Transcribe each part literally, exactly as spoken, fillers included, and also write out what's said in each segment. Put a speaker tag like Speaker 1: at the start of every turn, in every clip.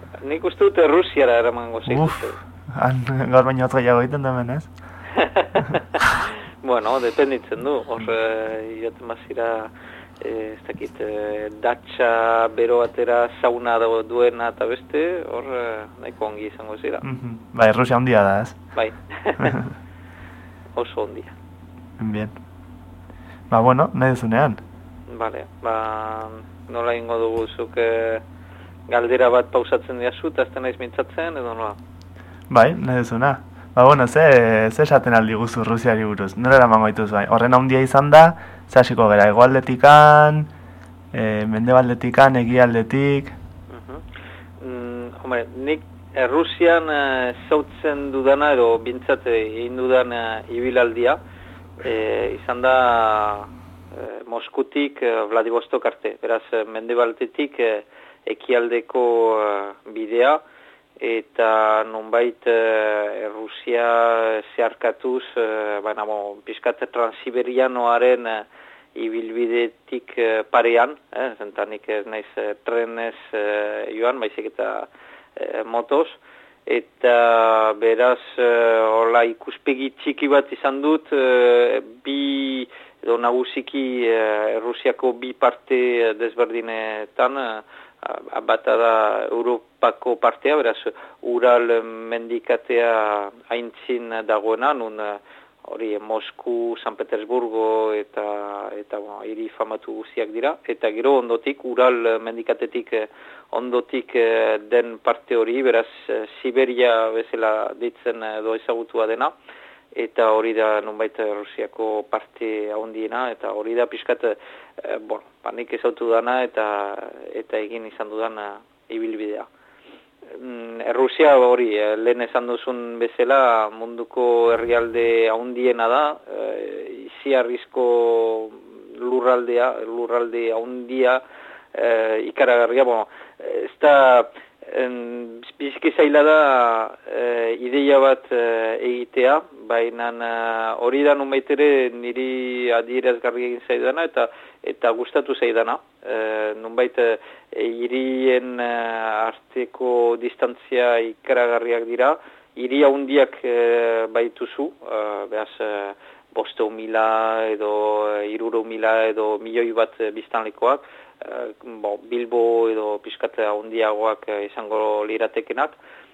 Speaker 1: Nik uste dute Rusiara eramango
Speaker 2: Uf,
Speaker 1: zaituzte.
Speaker 2: gaur baino hotz gehiago egiten da hemen, ez?
Speaker 1: Bueno, dependitzen du. Hor, e, iraten bazira, e, ez dakit, e, datxa bero batera sauna duena eta beste, hor e, nahiko ongi izango zira.
Speaker 2: Mm-hmm. Bai, Rusia handia da, ez?
Speaker 1: Bai. Oso ondia.
Speaker 2: Bien. Ba, bueno, nahi duzunean.
Speaker 1: Vale, ba, nola ingo dugu zuk e, galdera bat pausatzen diazu, eta ez da naiz mintzatzen, edo nola?
Speaker 2: Bai, nahi duzuna. Ba, bueno, ze, ze esaten aldi guzu Rusiari buruz. Nola eramango dituz, bai. Horren handia izan da, ze hasiko gara, egoaldetikan, e, mendebaldetikan, egialdetik.
Speaker 1: Uh-huh. mm, hombre, nik Errusian e, zautzen dudana, edo bintzat egin dudan e, ibilaldia, e, izan da e, Moskutik e, Vladivostok arte. Beraz, mendebaldetik e, ekialdeko e, bidea, eta nonbait e, Rusia zeharkatuz, e, baina bon, pizkat transiberianoaren e, ibilbidetik e, parean, eh, zentanik ez naiz e, trenez e, joan, baizik eta e, motos, eta beraz e, hola ikuspegi txiki bat izan dut, e, bi edo nagusiki e, Rusiako bi parte desberdinetan, e, bata da Europako partea, beraz Ural mendikatea aintzin dagoena, nun hori Mosku, San Petersburgo eta eta bueno, hiri famatu guziak dira, eta gero ondotik Ural mendikatetik ondotik den parte hori, beraz Siberia bezala ditzen edo ezagutua dena, eta hori da nonbait Rusiako parte handiena, eta hori da pixkat, eh, bueno, panik ezautu dana eta eta egin izan dudana ibilbidea. Mm, Rusia hori, eh, lehen esan duzun bezala munduko herrialde handiena da, eh, iziarrizko lurraldea, lurralde handia, eh, ikaragarria, bueno, ez da biziki zaila da e, ideia bat e, egitea, baina hori da nonbait ere niri adierazgarri egin zaidana eta eta gustatu zaidana. E, nonbait e, hirien e, arteko distantzia ikaragarriak dira, hiri handiak e, baituzu, e, behaz e, bosteun mila edo hirurehun mila edo milioi bat biztanlekoak, Uh, bo, Bilbo edo pixkata handiagoak uh, izango liratekenak,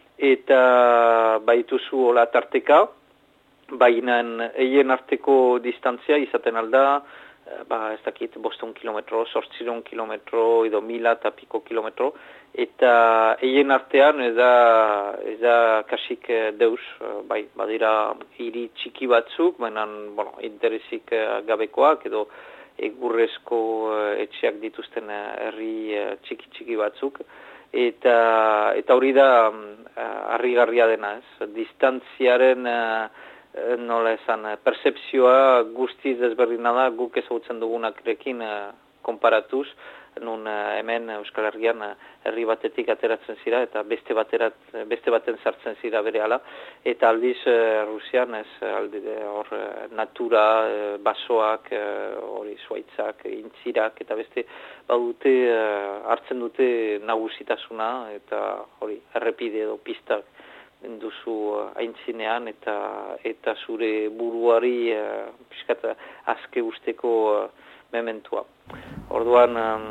Speaker 1: eta baituzu hola tarteka, baina eien arteko distantzia izaten alda, uh, ba, ez dakit, bosteun kilometro, zortziron kilometro, edo mila eta piko kilometro, eta eien artean ez da, ez da kasik uh, deus, uh, bai, badira hiri txiki batzuk, baina bueno, interesik uh, gabekoak, edo egurrezko uh, etxeak dituzten herri uh, txiki-txiki batzuk, eta eta hori da harrigarria uh, dena, ez? Distantziaren uh, nola esan, percepzioa guztiz desberdina da guk ezagutzen dugunarekin uh, konparatuz, nun uh, hemen Euskal Herrian uh, herri batetik ateratzen zira eta beste baterat, beste baten sartzen zira berehala, eta aldiz uh, Rusian ez aldi hor uh, natura, uh, basoak, hori uh, zuaitzak, intzirak eta beste badute uh, hartzen dute nagusitasuna eta hori errepide edo pistak duzu uh, aintzinean eta eta zure buruari uh, pixkat azke usteko uh, mementua. Orduan, um,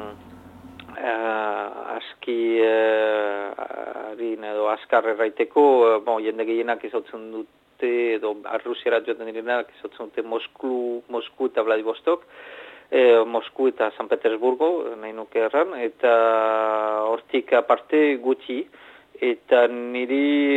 Speaker 1: uh, aski uh, harin edo azkar erraiteko, uh, bon, jende gehienak izautzen dute, edo Rusiara joaten direnak izautzen dute Mosku, Mosku eta Vladivostok, eh, Mosku eta San Petersburgo, nahi nuke erran, eta hortik aparte gutxi, eta niri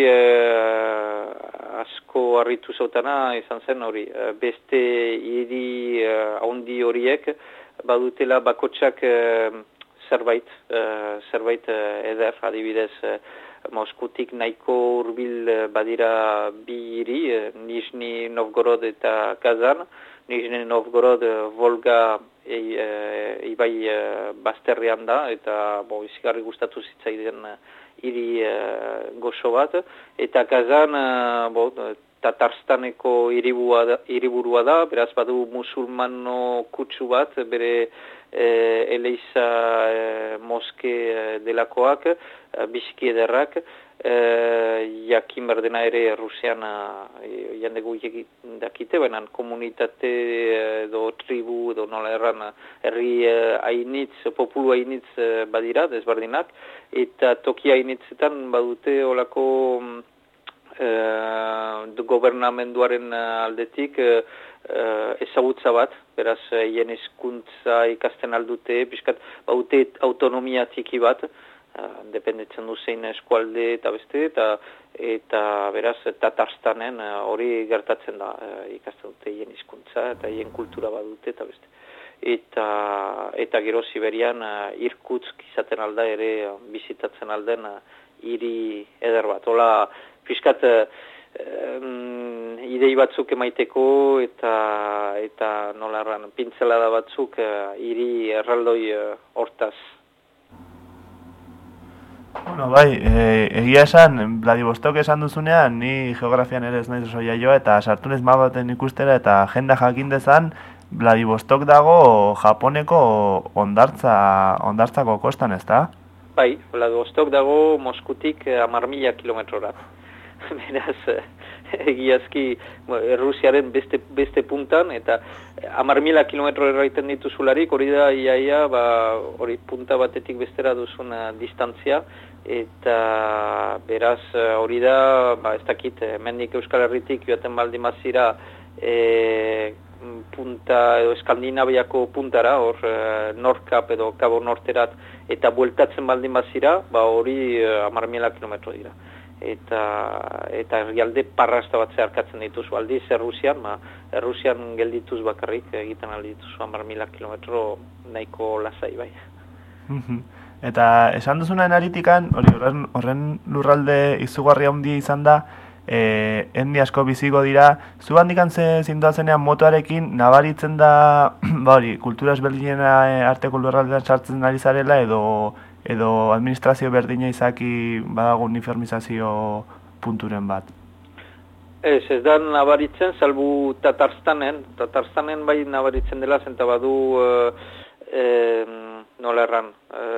Speaker 1: eh, asko harritu zautana izan zen hori, beste hiri eh, handi horiek badutela bakotsak eh, zerbait, eh, zerbait eh, eder, adibidez eh, Moskutik nahiko hurbil eh, badira bi hiri, eh, Nizhny Novgorod eta Kazan. Nizhny Novgorod eh, Volga e, e, ibai eh, bazterrean da, eta bo, izigarri gustatu zitzaiden hiri uh, goxo bat, eta Kazan uh, bo, Tatarstaneko hiriburua da, beraz badu musulmano kutsu bat, bere e, Eleiza e, moske delakoak, e, biziki ederrak, e, jakin berdena ere Rusian e, jandegu dakite, baina komunitate edo tribu edo nola erran herri hainitz, populu hainitz badira, desberdinak, eta toki hainitzetan badute olako Uh, gobernamenduaren aldetik uh, uh, ezagutza bat, beraz hien uh, hizkuntza ikasten aldute, pixkat baute autonomia txiki bat, uh, dependetzen du zein eskualde eta beste, eta, eta beraz Tatarstanen hori uh, gertatzen da, uh, ikasten dute hien hizkuntza eta hien kultura badute eta beste. Eta, eta gero Siberian uh, Irkutsk izaten alda ere uh, bizitatzen alden uh, hiri eder bat. Ola, piskat um, idei batzuk emaiteko eta eta nolarran pintzelada batzuk hiri uh, erraldoi uh, hortaz.
Speaker 2: Bueno, bai, e, egia esan, Vladivostok esan duzunean, ni geografian ere ez naiz oso jaioa eta sartu naiz mapaten ikustera eta agenda jakin dezan, Vladivostok dago Japoneko ondartza, ondartzako kostan, ez da?
Speaker 1: Bai, Vladivostok dago Moskutik hamar mila kilometrorat. Beraz, egiazki Rusiaren beste, beste puntan, eta hamar mila kilometro erraiten dituzularik, hori da iaia, ba, hori punta batetik bestera duzun distantzia, eta beraz hori da, ba, ez dakit, mendik Euskal Herritik joaten baldin mazira, e, punta edo Eskandinaviako puntara, hor e, Nordkap edo Kabo Norterat, eta bueltatzen baldin bazira, ba, hori hamar mila kilometro dira. Eta eta herrialde parrasta bat zeharkatzen dituzu aldiz Errusian, ma Errusian geldituz bakarrik egiten aldituzu hamar mila kilometro nahiko lasai bai.
Speaker 2: Eta esan duzunaren aritikan, hori horren, horren lurralde izugarria handia izan da, e, hendi asko biziko dira, zu handikan ze zinduazenean motoarekin nabaritzen da, ba hori, kultura ezberdinen arteko lurraldean sartzen ari zarela edo edo administrazio berdina izaki badago uniformizazio punturen bat?
Speaker 1: Ez, ez da nabaritzen, salbu Tatarstanen, Tatarstanen bai nabaritzen dela, zenta badu e, e, nola erran,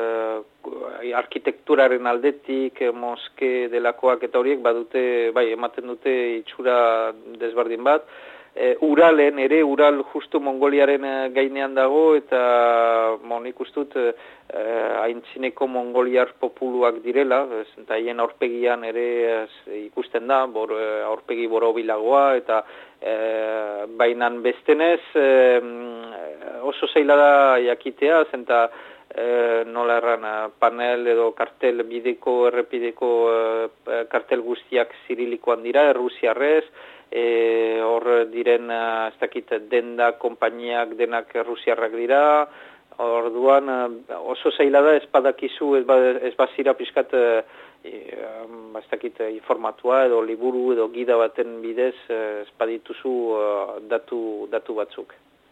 Speaker 1: e, arkitekturaren aldetik, moske delakoak eta horiek badute, bai, ematen dute itxura desberdin bat, E, Uralen, ere Ural justu Mongoliaren gainean dago eta mon ikustut e, haintzineko mongoliar populuak direla, eta haien aurpegian ere ez, ikusten da, bor, aurpegi borobilagoa eta e, bainan bestenez e, oso zaila da jakitea, zenta e, nola erran panel edo kartel bideko, errepideko e, kartel guztiak zirilikoan dira, errusiarrez, E, hor diren, ez dakit, denda, konpainiak denak rusiarrak dira, orduan oso zaila da espadakizu, ez, ba, ez bazira pixkat, e, ez dakit, informatua edo liburu edo gida baten bidez espadituzu datu, datu batzuk.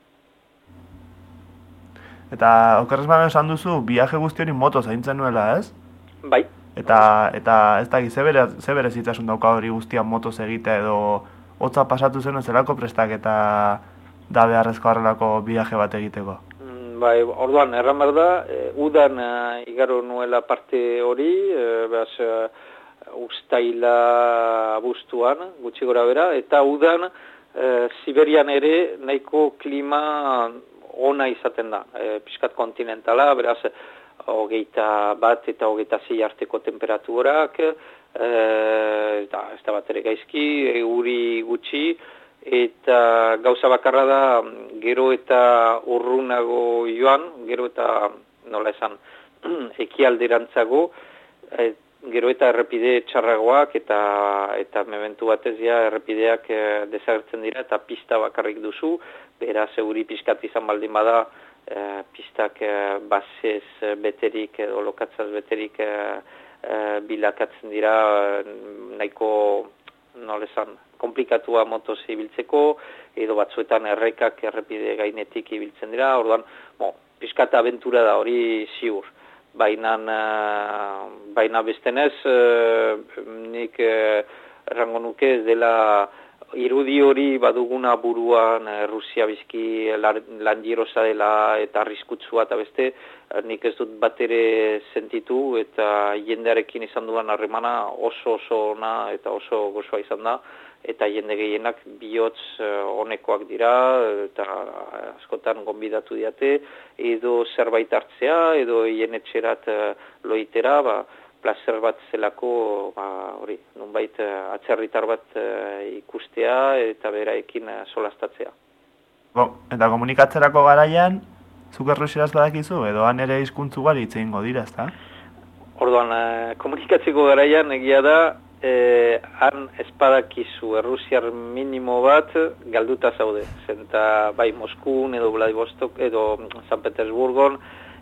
Speaker 2: Eta okerrez baina esan duzu, viaje guzti hori moto zaintzen nuela, ez?
Speaker 1: Bai.
Speaker 2: Eta, eta ez dakit, ze berezitasun dauka hori guztian motoz egitea edo hotza pasatu zen zelako prestak eta da beharrezko harrelako viaje bat egiteko?
Speaker 1: Mm, bai, orduan, erran behar da, e, udan e, igaro nuela parte hori, e, behaz, e, ustaila abuztuan, gutxi gora bera, eta udan e, Siberian ere nahiko klima ona izaten da, e, pixkat kontinentala, beraz, hogeita bat eta hogeita zei arteko temperaturak, ez da, ez da bat ere gaizki, euri gutxi, eta gauza bakarra da gero eta urrunago joan, gero eta nola esan, ekialderantzago, et, gero eta errepide txarragoak eta eta mementu batez ja errepideak e, desagertzen dira eta pista bakarrik duzu, beraz euri pixkat izan baldin bada, e, pistak e, basez beterik edo lokatzaz beterik e, e, bilakatzen dira nahiko nola esan, komplikatua motoz ibiltzeko, edo batzuetan errekak errepide gainetik ibiltzen dira, orduan, bo, pixkat abentura da hori ziur. Baina, baina bestenez, nik errango nuke ez dela irudi hori baduguna buruan eh, Rusia bizki lan girosa dela eta arriskutsua eta beste, eh, nik ez dut bat ere sentitu eta jendearekin izan duan harremana oso oso ona eta oso gozoa izan da, eta jende gehienak bihotz honekoak dira eta askotan gonbidatu diate, edo zerbait hartzea, edo hien etxerat loitera, ba, plazer bat zelako, ba, hori, nunbait atzerritar bat ikustea eta beraekin solastatzea.
Speaker 2: Bo, eta komunikatzerako garaian, zuk errusieraz badakizu, edo han ere hizkuntz ugari hitz egingo dira, ezta?
Speaker 1: Orduan, komunikatzeko garaian egia da, Eh, han espadakizu errusiar minimo bat galduta zaude. Zenta bai Moskun edo Vladivostok edo San Petersburgon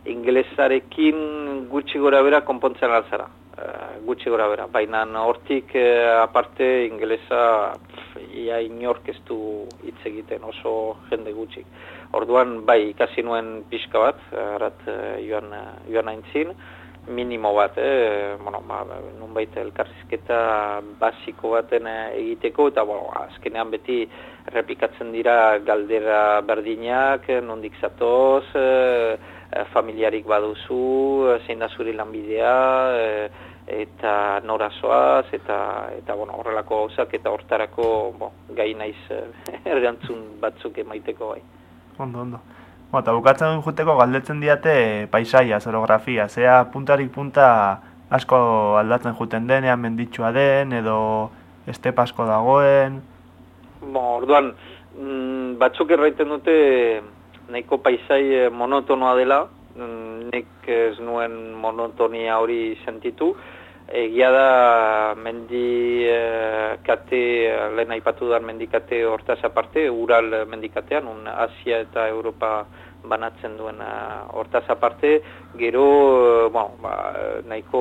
Speaker 1: ingelesarekin gutxi gora bera konpontzen alzara. Eh, gutxi gora bera. Baina hortik eh, aparte ingelesa ia inork ez du hitz egiten oso jende gutxik. Orduan bai ikasi nuen pixka bat, arat joan, joan aintzin, minimo bat, eh? bueno, ba, nunbait elkarrizketa basiko baten egiteko, eta bueno, azkenean beti errepikatzen dira galdera berdinak, nondik zatoz, eh, familiarik baduzu, zein da zuri lanbidea, eh, eta norazoaz, eta, eta bueno, horrelako gauzak, eta hortarako bon, gai naiz erantzun batzuk emaiteko bai.
Speaker 2: Ondo, ondo. Bo, eta bukatzen juteko galdetzen diate paisaia, orografia, zea puntarik punta asko aldatzen juten denean, menditsua den, edo estep asko dagoen?
Speaker 1: Bo, orduan, mm, batzuk erraiten dute nahiko paisai monotonoa dela, mm, nik ez nuen monotonia hori sentitu, egia da mendi eh, kate, lehen aipatu da mendikate hortaz aparte, Ural mendikatean, un Asia eta Europa banatzen duen uh, hortaz aparte, gero uh, bueno, ba, nahiko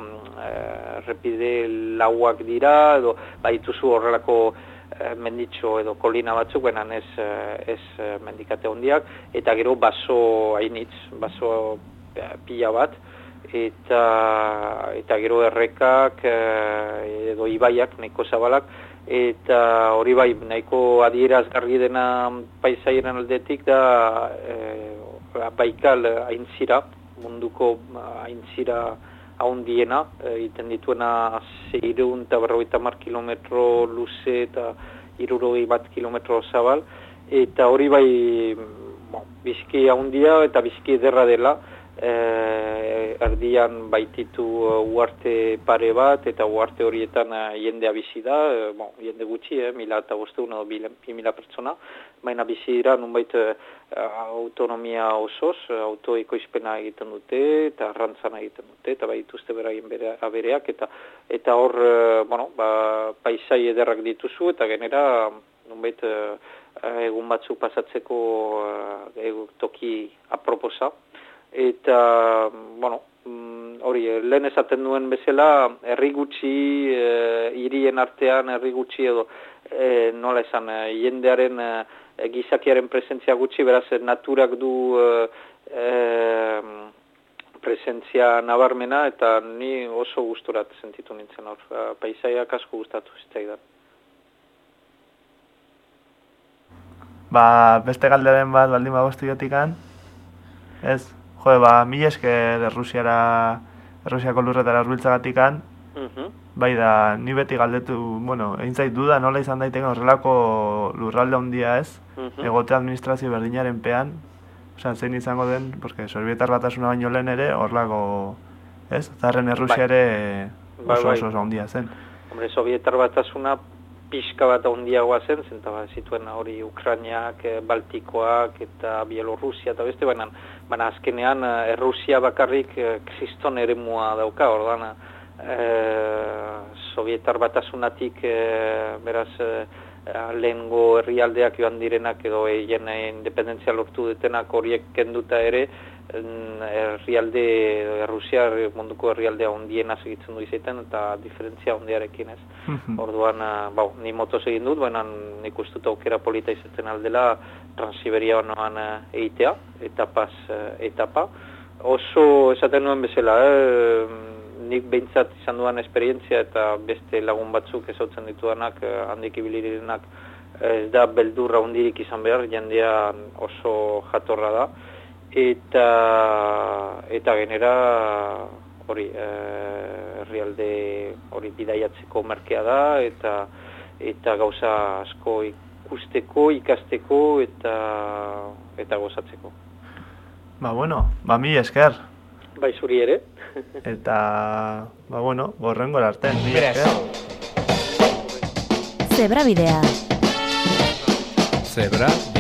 Speaker 1: uh, repide lauak dira, edo baituzu horrelako uh, menditxo edo kolina batzuk, benan ez, uh, ez uh, mendikate hondiak, eta gero baso hainitz, baso uh, pila bat, eta, eta gero errekak uh, edo ibaiak nahiko zabalak, eta hori bai nahiko adierazgarri dena paisaiaren aldetik da e, Baikal aintzira, munduko aintzira haundiena, egiten dituena seiehun eta berrogeita hamar kilometro luze eta hirurogei bat kilometro zabal, eta hori bai bon, biziki haundia eta biziki ederra dela. Eh, erdian baititu uh, uarte pare bat, eta uarte horietan uh, jendea bizi da, uh, bon, jende gutxi, eh, mila eta bosteun edo bi mila pertsona, baina bizi dira nunbait uh, autonomia osoz, uh, autoekoizpena egiten dute, eta arrantzana egiten dute, eta baituzte beraien bere, abereak, eta eta hor, uh, bueno, ba, paisai ederrak dituzu, eta genera nunbait uh, egun batzuk pasatzeko uh, toki aproposa. Eta, bueno, hori, lehen esaten duen bezala, herri gutxi, e, hirien artean herri gutxi edo, e, nola esan, e, jendearen, e, gizakiaren presentzia gutxi, beraz, naturak du e, e, presentzia nabarmena, eta ni oso gusturat sentitu nintzen hor, paisaiak asko gustatu zitzaidan.
Speaker 2: Ba, beste galderen bat baldin bagostu jotikan, ez? Jo, ba, mil esker Errusiara, Errusiako lurretara hurbiltzagatikan, uh-huh. Bai da, ni beti galdetu, bueno, egin zait duda nola izan daiteke horrelako lurralde handia ez, uh-huh. Egote administrazio berdinaren pean, osea, zein izango den, porque Sobietar Batasuna baino lehen ere, horrelako, ez? Zarren Errusia ere oso oso oso handia zen.
Speaker 1: Hombre, Sobietar Batasuna pixka bat handiagoa zen, zenta zituen hori Ukrainiak, Baltikoak eta Bielorrusia eta beste, baina, baina azkenean Errusia bakarrik kriston eremua dauka, ordan e, Sobietar Batasunatik e, beraz e, lehengo herrialdeak joan direnak edo egin independentzia lortu detenak horiek kenduta ere, herrialde, Errusia munduko herrialdea ondiena segitzen du izaten eta diferentzia ondiarekin ez. Orduan, bau, ni motoz egin dut, baina nik ustut aukera polita izaten aldela Transsiberia honoan egitea, etapaz etapa. Oso esaten nuen bezala, eh? nik behintzat izan duan esperientzia eta beste lagun batzuk ezagutzen ditudanak, handik ibili direnak, ez da beldurra hundirik izan behar, jendea oso jatorra da, eta eta genera hori herrialde hori bidaiatzeko merkea da, eta eta gauza asko ikusteko, ikasteko eta eta gozatzeko.
Speaker 2: Ba bueno, ba mi esker.
Speaker 1: Bai zuri ere.
Speaker 2: Eta ba bueno, borrengora arte, mi esker.
Speaker 3: Zebra bidea.
Speaker 4: Zebra